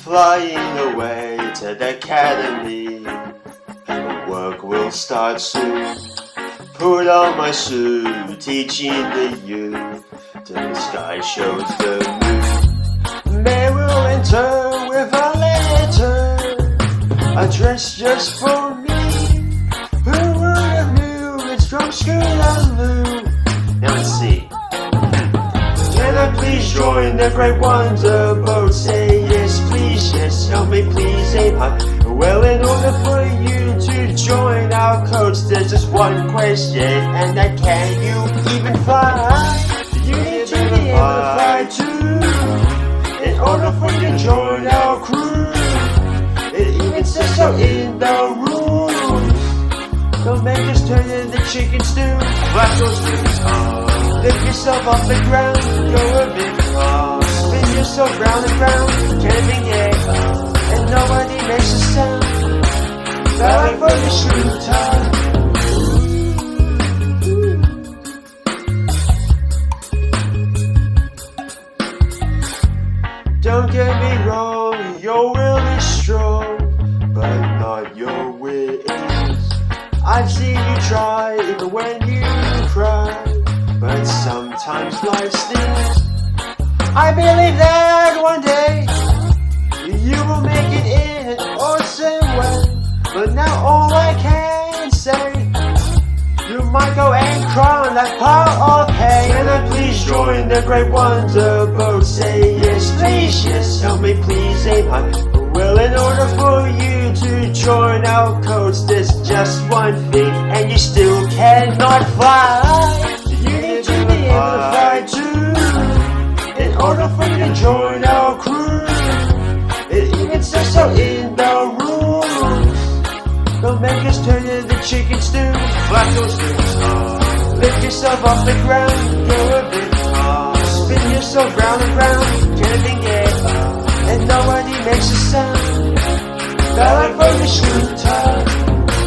flying away to the academy. Work will start soon. Put on my suit, teaching the youth till the sky shows the moon. May will enter with a letter addressed just for me. Who would have knew it's from Scootaloo? Now let's see. Can I please join the great wonder boat? Say yes, please, yes, help me please, aim high. Well, in order for you to join our coach, there's just one question, and that can you even fly? You need to be able to fly too, in order for you to join our crew. It even says so in the rules. Don't make us turn into chicken stew. Flash those wings on, lift yourself off the ground, go a bit far, spin yourself round and round, camping air. And nobody makes a sound. Ballet for the shooter. Don't get me wrong, your will is strong, but not your wit. I've seen you try even when you cry, but sometimes life stings. I believe that one day you will make it in an awesome way. But now all I can say, you might go and cry on that pile of hay. Can I please join the great wonder boat? Say yes, please, yes, help me please, aim high. Well, in order for you to join our coach, there's just one thing, and you still cannot fly. You need to be able to fly too, in order for you to join our crew. It even says so in the rules. Don't make us turn into chicken stew. Flap those wings on, lift yourself off the ground, go a bit far, spin yourself round and round, camping air, and nobody makes a sound. Ballet for the shooter.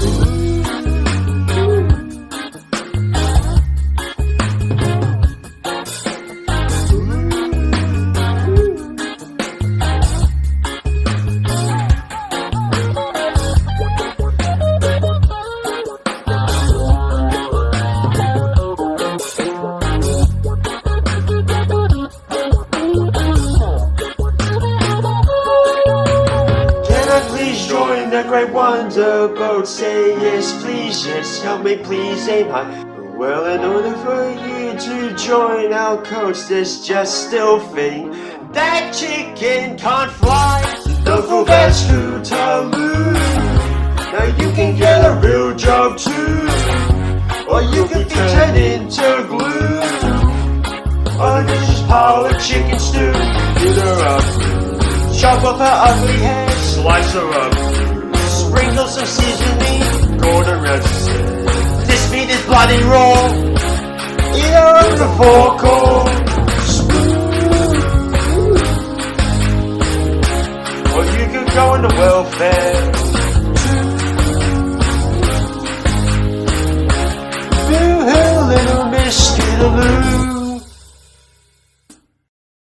Join the great wonder boat. Say yes, please, yes, help me please, aim high. Well, in order for you to join our coach, there's just still thing that chicken can't fly. Don't forget Scootaloo. Now you can get a real job too, or you can be turned into glue. Or just pile of chicken stew. Beat her up, chop off her ugly head, slice her up, sprinkle some seasoning, golden reticent. This meat is bloody raw. Eat her up the fork or you could go into welfare. Boo-hoo, little Miss Scootaloo.